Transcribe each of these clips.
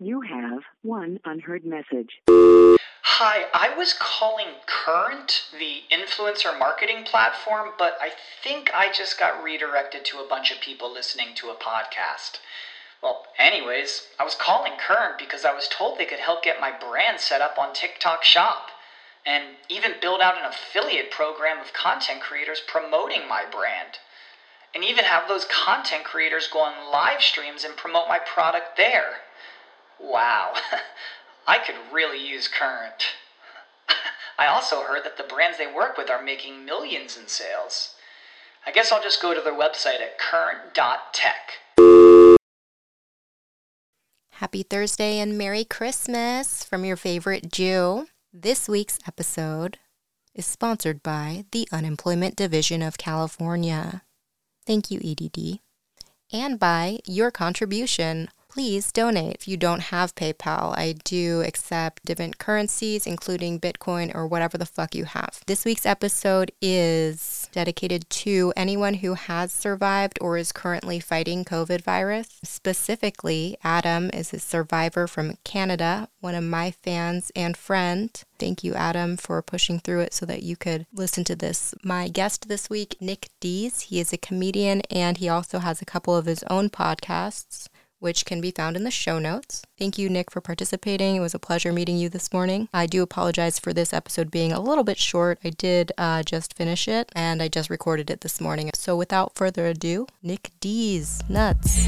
You have one unheard message. Hi, I was calling Current, the influencer marketing platform, but I think I just got redirected to a bunch of people listening to a podcast. Well, anyways, I was calling Current because I was told they could help get my brand set up on TikTok Shop, and even build out an affiliate program of content creators promoting my brand, and even have those content creators go on live streams and promote my product there. Wow, I could really use Current. I also heard that the brands they work with are making millions in sales. I guess I'll just go to their website at current.tech. Happy Thursday and Merry Christmas from your favorite Jew. This week's episode is sponsored by the Unemployment Division of California. Thank you, EDD. And by your contribution. Please donate. If you don't have PayPal, I do accept different currencies, including Bitcoin or whatever the fuck you have. This week's episode is dedicated to anyone who has survived or is currently fighting COVID virus. Specifically, Adam is a survivor from Canada, one of my fans and friend. Thank you, Adam, for pushing through it so that you could listen to this. My guest this week, Nick Dees. He is a comedian and he also has a couple of his own podcasts, which can be found in the show notes. Thank you, Nick, for participating. It was a pleasure meeting you this morning. I do apologize for this episode being a little bit short. I did just finish it, and I just recorded it this morning. So without further ado, Nick Dees. Nuts.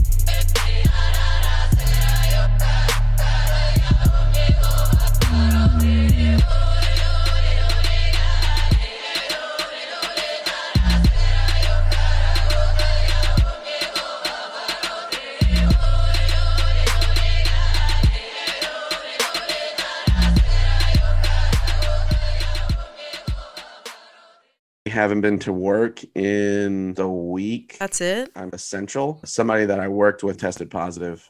Haven't been to work in the week. That's it? I'm essential. Somebody that I worked with tested positive.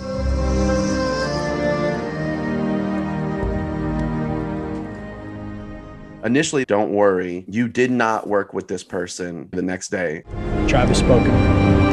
Initially, don't worry. You did not work with this person the next day. Travis spoken.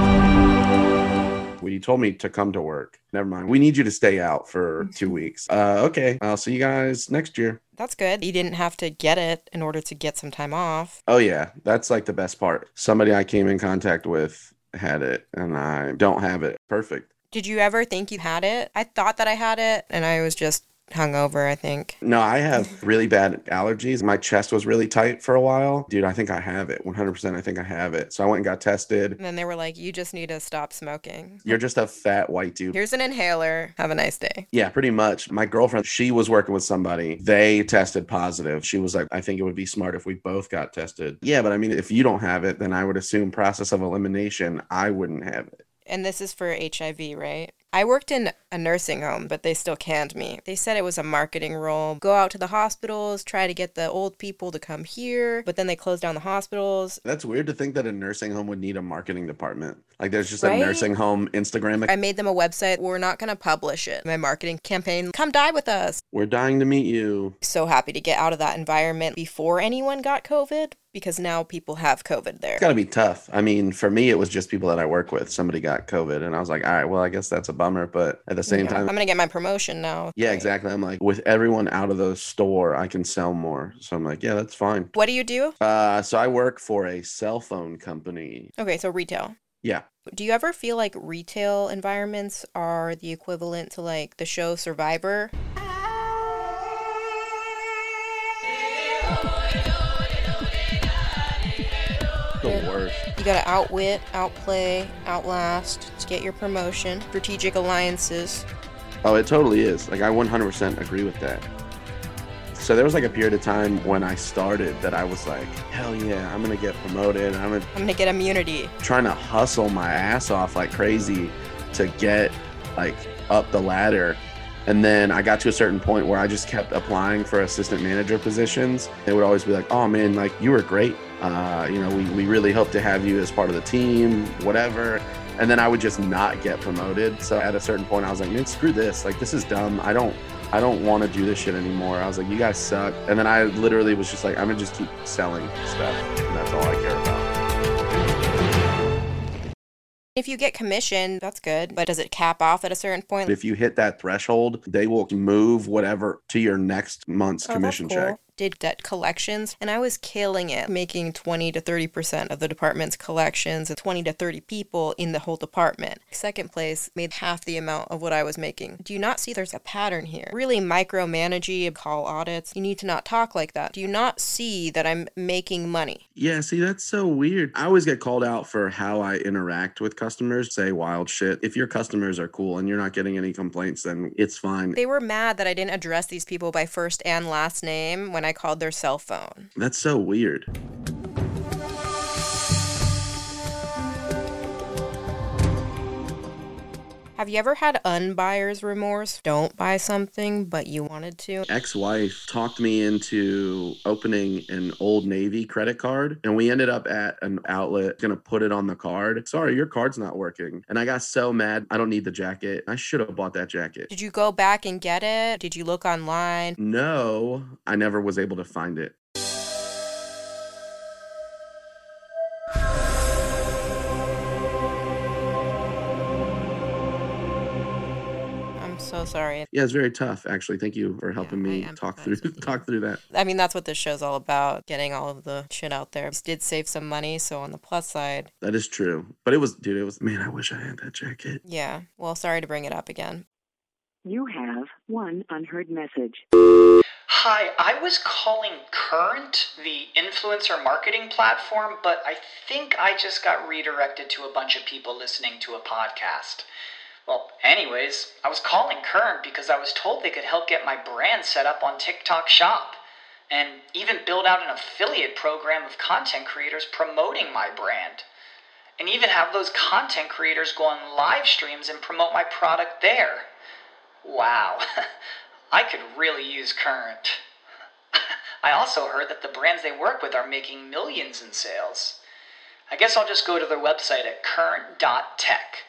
You told me to come to work. Never mind. We need you to stay out for 2 weeks. Okay. I'll see you guys next year. That's good. You didn't have to get it in order to get some time off. Oh, yeah. That's like the best part. Somebody I came in contact with had it, and I don't have it. Perfect. Did you ever think you had it? I thought that I had it, and I was just hungover, I think. No, I have really bad allergies. My chest was really tight for a while. Dude, I think I have it. 100% I think I have it. So I went and got tested. And then they were like, you just need to stop smoking. You're just a fat white dude. Here's an inhaler. Have a nice day. Yeah, pretty much. My girlfriend, she was working with somebody. They tested positive. She was like, I think it would be smart if we both got tested. Yeah, but I mean, if you don't have it, then I would assume process of elimination, I wouldn't have it. And this is for HIV, right? I worked in a nursing home, but they still canned me. They said it was a marketing role. Go out to the hospitals, try to get the old people to come here, but then they closed down the hospitals. That's weird to think that a nursing home would need a marketing department. Like there's just right? A nursing home Instagram. I made them a website. We're not going to publish it. My marketing campaign, come die with us. We're dying to meet you. So happy to get out of that environment before anyone got COVID, because now people have COVID there. It's got to be tough. I mean, for me, it was just people that I work with. Somebody got COVID, and I was like, all right, well, I guess that's a bummer. But at the same time, I'm going to get my promotion now. Yeah, exactly. I'm like, with everyone out of the store, I can sell more. So I'm like, yeah, that's fine. What do you do? So I work for a cell phone company. Okay, so retail. Yeah. Do you ever feel like retail environments are the equivalent to like the show Survivor? The worst. You gotta outwit, outplay, outlast to get your promotion. Strategic alliances. Oh, it totally is. Like, I 100% agree with that. So there was like a period of time when I started that I was like, hell yeah, I'm gonna get promoted. I'm gonna get immunity. Trying to hustle my ass off like crazy to get like up the ladder. And then I got to a certain point where I just kept applying for assistant manager positions. They would always be like, oh man, like you were great. We really hope to have you as part of the team, whatever. And then I would just not get promoted. So at a certain point I was like, man, screw this. Like, this is dumb. I don't want to do this shit anymore. I was like, you guys suck. And then I literally was just like, I'm gonna just keep selling stuff. And that's all I care about. If you get commission, that's good. But does it cap off at a certain point? If you hit that threshold, they will move whatever to your next month's commission that's cool. check. Did debt collections, and I was killing it, making 20 to 30% of the department's collections and 20 to 30 people in the whole department. Second place made half the amount of what I was making. Do you not see there's a pattern here? Really micromanaging, call audits. You need to not talk like that. Do you not see that I'm making money? Yeah, see, that's so weird. I always get called out for how I interact with customers, say wild shit. If your customers are cool and you're not getting any complaints, then it's fine. They were mad that I didn't address these people by first and last name when I called their cell phone. That's so weird. Have you ever had unbuyer's remorse? Don't buy something, but you wanted to? Ex-wife talked me into opening an Old Navy credit card, and we ended up at an outlet gonna put it on the card. Sorry, your card's not working. And I got so mad. I don't need the jacket. I should have bought that jacket. Did you go back and get it? Did you look online? No, I never was able to find it. So sorry. Yeah, it's very tough, actually. Thank you for helping me talk through that. I mean, that's what this show's all about, getting all of the shit out there. It did save some money, so on the plus side. That is true. But it was, man, I wish I had that jacket. Yeah. Well, sorry to bring it up again. You have one unheard message. Hi, I was calling Current, the influencer marketing platform, but I think I just got redirected to a bunch of people listening to a podcast. Well, anyways, I was calling Current because I was told they could help get my brand set up on TikTok Shop and even build out an affiliate program of content creators promoting my brand. And even have those content creators go on live streams and promote my product there. Wow, I could really use Current. I also heard that the brands they work with are making millions in sales. I guess I'll just go to their website at current.tech.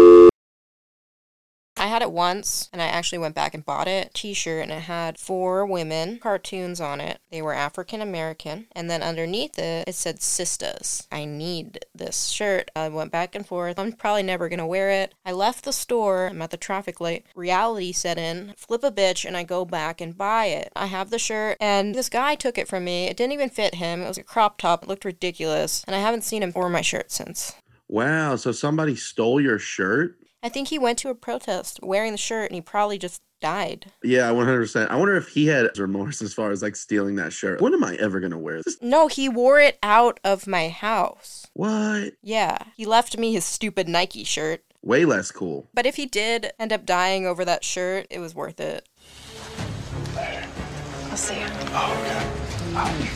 I had it once, and I actually went back and bought it. T-shirt, and it had 4 women cartoons on it. They were African American, and then underneath it, it said Sistas. I need this shirt. I went back and forth. I'm probably never gonna wear it. I left the store. I'm at the traffic light. Reality set in. Flip a bitch, and I go back and buy it. I have the shirt, and this guy took it from me. It didn't even fit him. It was a crop top. It looked ridiculous, and I haven't seen him or my shirt since. Wow, so somebody stole your shirt? I think he went to a protest wearing the shirt, and he probably just died. Yeah, 100%. I wonder if he had remorse as far as like stealing that shirt. When am I ever going to wear this? No, he wore it out of my house. What? Yeah, he left me his stupid Nike shirt. Way less cool. But if he did end up dying over that shirt, it was worth it. Later. I'll see you. Oh, okay. Ouch.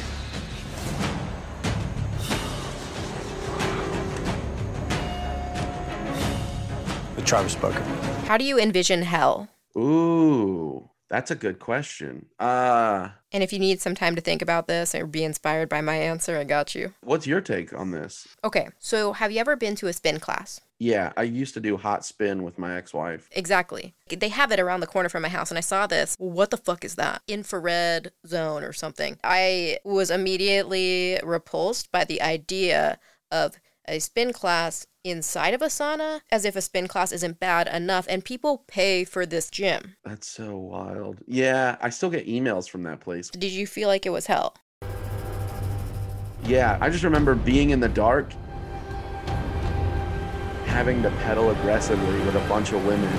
The tribe has spoken. How do you envision hell? Ooh, that's a good question. And if you need some time to think about this or be inspired by my answer, I got you. What's your take on this? Okay, so have you ever been to a spin class? Yeah, I used to do hot spin with my ex-wife. Exactly. They have it around the corner from my house, and I saw this. What the fuck is that? Infrared zone or something. I was immediately repulsed by the idea of a spin class inside of a sauna, as if a spin class isn't bad enough, and people pay for this gym. That's so wild. Yeah, I still get emails from that place. Did you feel like it was hell? Yeah, I just remember being in the dark, having to pedal aggressively with a bunch of women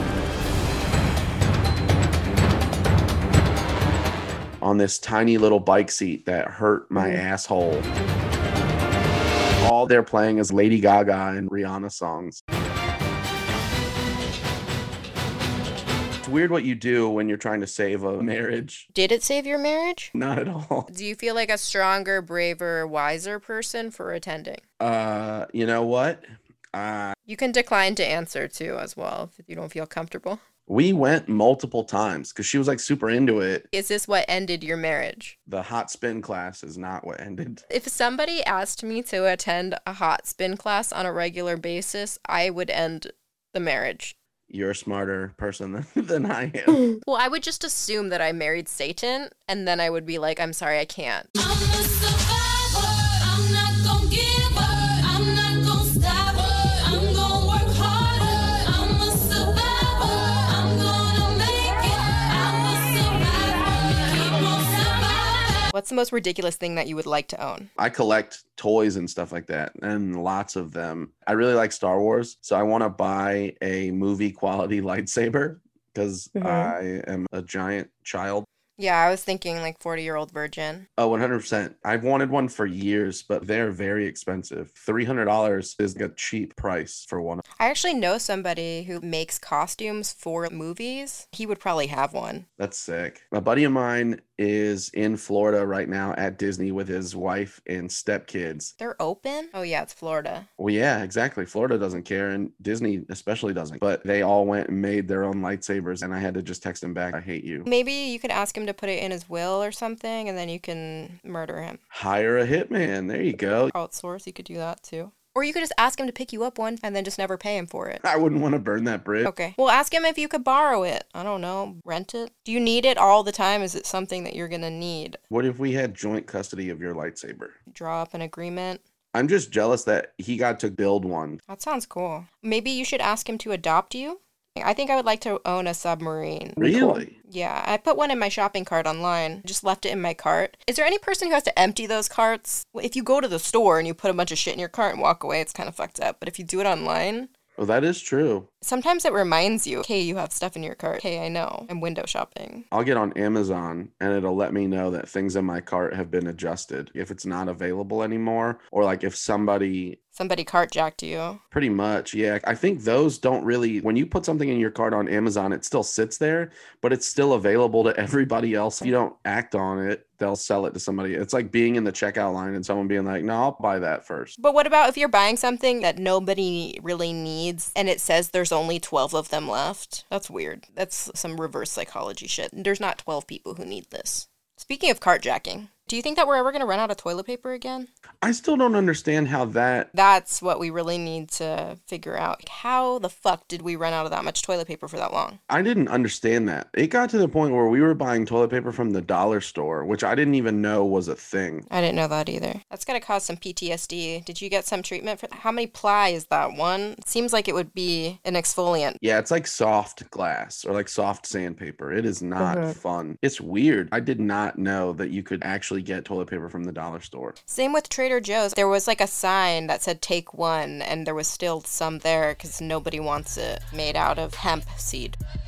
on this tiny little bike seat that hurt my asshole. All they're playing is Lady Gaga and Rihanna songs. It's weird what you do when you're trying to save a marriage. Did it save your marriage? Not at all. Do you feel like a stronger, braver, wiser person for attending? You know what? You can decline to answer too as well if you don't feel comfortable. We went multiple times because she was like super into it. Is this what ended your marriage? The hot spin class is not what ended. If somebody asked me to attend a hot spin class on a regular basis, I would end the marriage. You're a smarter person than I am. Well, I would just assume that I married Satan, and then I would be like, I'm sorry, I can't. I'm a survivor. I'm not gonna give up. I'm not gonna stop. I'm gonna work What's the most ridiculous thing that you would like to own? I collect toys and stuff like that, and lots of them. I really like Star Wars, so I want to buy a movie quality lightsaber because I am a giant child. Yeah, I was thinking like 40-year-old virgin. Oh, 100%. I've wanted one for years, but they're very expensive. $300 is a cheap price for one. I actually know somebody who makes costumes for movies. He would probably have one. That's sick. A buddy of mine is in Florida right now at Disney with his wife and stepkids. They're open? Oh yeah, it's Florida. Well, yeah, exactly. Florida doesn't care, and Disney especially doesn't. But they all went and made their own lightsabers, and I had to just text him back, I hate you. Maybe you could ask him to put it in his will or something, and then you can murder him. Hire a hitman. There you go. Outsource, you could do that too. Or you could just ask him to pick you up one and then just never pay him for it. I wouldn't want to burn that bridge. Okay. Well, ask him if you could borrow it. I don't know. Rent it? Do you need it all the time? Is it something that you're going to need? What if we had joint custody of your lightsaber? Draw up an agreement? I'm just jealous that he got to build one. That sounds cool. Maybe you should ask him to adopt you? I think I would like to own a submarine. Really? Cool. Yeah, I put one in my shopping cart online. Just left it in my cart. Is there any person who has to empty those carts? If you go to the store and you put a bunch of shit in your cart and walk away, it's kind of fucked up. But if you do it online... Well, that is true. Sometimes it reminds you, hey, you have stuff in your cart. Hey, I know. I'm window shopping. I'll get on Amazon and it'll let me know that things in my cart have been adjusted. If it's not available anymore, or like if somebody carjacked you. Pretty much, yeah. I think those don't really, when you put something in your cart on Amazon, it still sits there, but it's still available to everybody else. If you don't act on it, they'll sell it to somebody. It's like being in the checkout line and someone being like, no, I'll buy that first. But what about if you're buying something that nobody really needs and it says there's only 12 of them left? That's weird. That's some reverse psychology shit. There's not 12 people who need this. Speaking of carjacking, do you think that we're ever going to run out of toilet paper again? I still don't understand how That's what we really need to figure out. How the fuck did we run out of that much toilet paper for that long? I didn't understand that. It got to the point where we were buying toilet paper from the dollar store, which I didn't even know was a thing. I didn't know that either. That's going to cause some PTSD. Did you get some treatment for that? How many ply is that? One? It seems like it would be an exfoliant. Yeah, it's like soft glass or like soft sandpaper. It is not fun. It's weird. I did not know that you could actually get toilet paper from the dollar store. Same with Trader Joe's. There was like a sign that said take one, and there was still some there because nobody wants it made out of hemp seed.